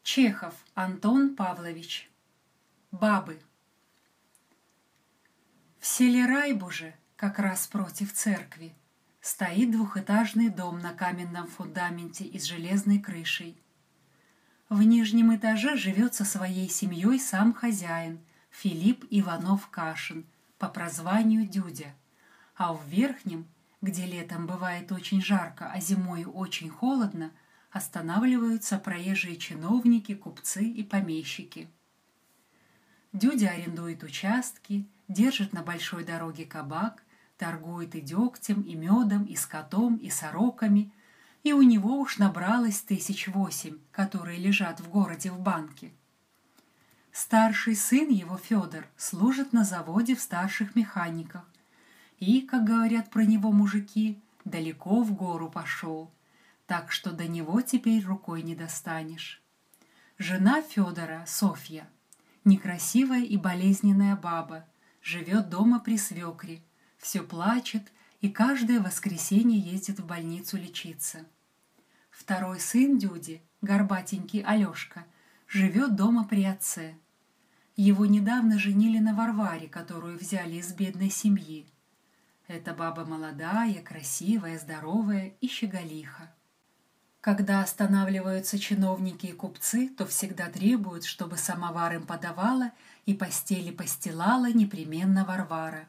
Чехов Антон Павлович. Бабы. В селе Райбуже, как раз против церкви, стоит двухэтажный дом на каменном фундаменте и с железной крышей. В нижнем этаже живет со своей семьей сам хозяин Филипп Иванов-Кашин, по прозванию Дюдя, а в верхнем, где летом бывает очень жарко, а зимой очень холодно, останавливаются проезжие чиновники, купцы и помещики. Дюдя арендует участки, держит на большой дороге кабак, торгует и дегтем, и медом, и скотом, и сороками, и у него уж набралось 8 000, которые лежат в городе в банке. Старший сын его, Федор, служит на заводе в старших механиках и, как говорят про него мужики, далеко в гору пошел, так что до него теперь рукой не достанешь. Жена Федора, Софья, некрасивая и болезненная баба, живет дома при свекре, все плачет и каждое воскресенье ездит в больницу лечиться. Второй сын Дюди, горбатенький Алешка, живет дома при отце. Его недавно женили на Варваре, которую взяли из бедной семьи. Эта баба молодая, красивая, здоровая и щеголиха. Когда останавливаются чиновники и купцы, то всегда требуют, чтобы самовар им подавала и постели постилала непременно Варвара.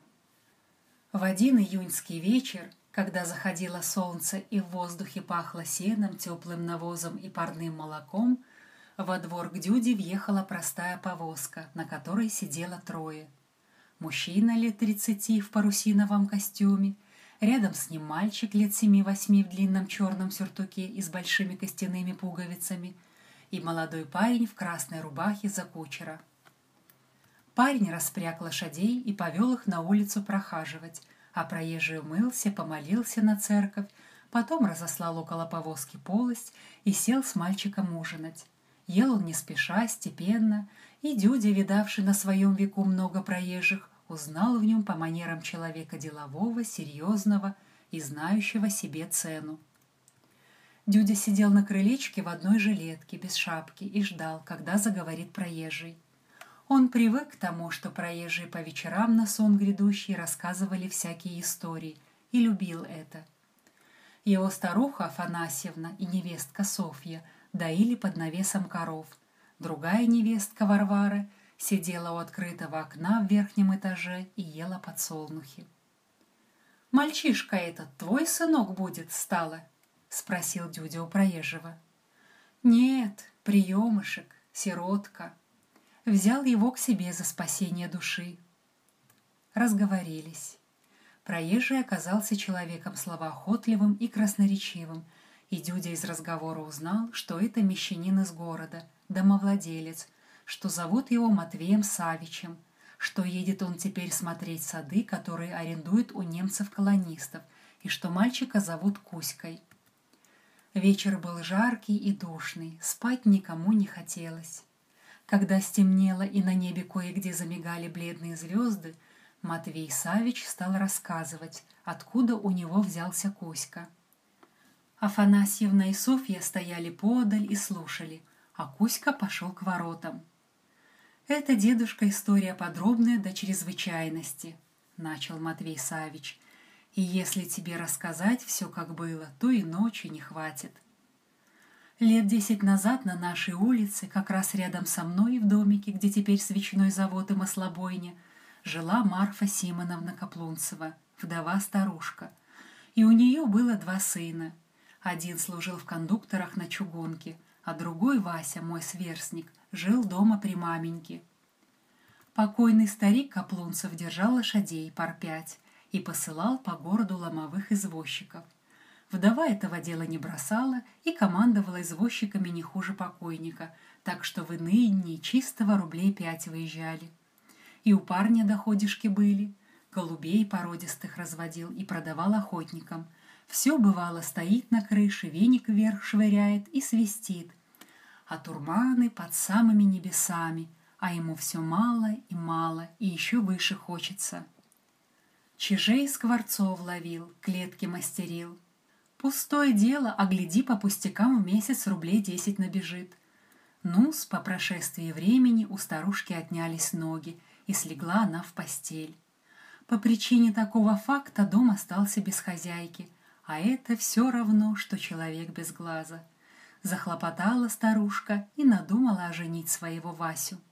В один июньский вечер, когда заходило солнце и в воздухе пахло сеном, теплым навозом и парным молоком, во двор к Дюде въехала простая повозка, на которой сидело 3. Мужчина лет 30 в парусиновом костюме, рядом с ним мальчик лет 7-8 в длинном черном сюртуке и с большими костяными пуговицами, и молодой парень в красной рубахе за кучера. Парень распряг лошадей и повел их на улицу прохаживать, а проезжий умылся, помолился на церковь, потом разослал около повозки полость и сел с мальчиком ужинать. Ел он не спеша, степенно, и Дюдя, видавший на своем веку много проезжих, узнал в нем по манерам человека делового, серьезного и знающего себе цену. Дюдя сидел на крылечке в одной жилетке, без шапки, и ждал, когда заговорит проезжий. Он привык к тому, что проезжие по вечерам на сон грядущий рассказывали всякие истории, и любил это. Его старуха Афанасьевна и невестка Софья доили под навесом коров. Другая невестка Варвара сидела у открытого окна в верхнем этаже и ела подсолнухи. «Мальчишка этот твой сынок будет, стало?» — спросил Дюдя у проезжего. «Нет, приемышек, сиротка. Взял его к себе за спасение души». Разговорились. Проезжий оказался человеком словоохотливым и красноречивым, и Дюдя из разговора узнал, что это мещанин из города, домовладелец, что зовут его Матвеем Савичем, что едет он теперь смотреть сады, которые арендует у немцев-колонистов, и что мальчика зовут Кузькой. Вечер был жаркий и душный, спать никому не хотелось. Когда стемнело и на небе кое-где замигали бледные звезды, Матвей Савич стал рассказывать, откуда у него взялся Кузька. Афанасьевна и Софья стояли поодаль и слушали, а Кузька пошел к воротам. «Это, дедушка, история подробная до чрезвычайности», — начал Матвей Савич, «и если тебе рассказать все, как было, то и ночи не хватит. Лет 10 назад на нашей улице, как раз рядом со мной в домике, где теперь свечной завод и маслобойня, жила Марфа Симоновна Каплунцева, вдова-старушка, и у нее было 2 сына. Один служил в кондукторах на чугунке, а другой, Вася, мой сверстник, жил дома при маменьке. Покойный старик Каплунцев держал лошадей пар 5 и посылал по городу ломовых извозчиков. Вдова этого дела не бросала и командовала извозчиками не хуже покойника, так что в иные дни чистого рублей 5 выезжали. И у парня доходишки были, голубей породистых разводил и продавал охотникам. Все, бывало, стоит на крыше, веник вверх швыряет и свистит. А турманы под самыми небесами, а ему все мало и еще выше хочется. Чижей скворцов ловил, клетки мастерил. Пустое дело, а гляди, по пустякам в месяц рублей 10 набежит. Ну-с, по прошествии времени у старушки отнялись ноги, и слегла она в постель. По причине такого факта дом остался без хозяйки, а это все равно, что человек без глаза. Захлопотала старушка и надумала оженить своего Васю.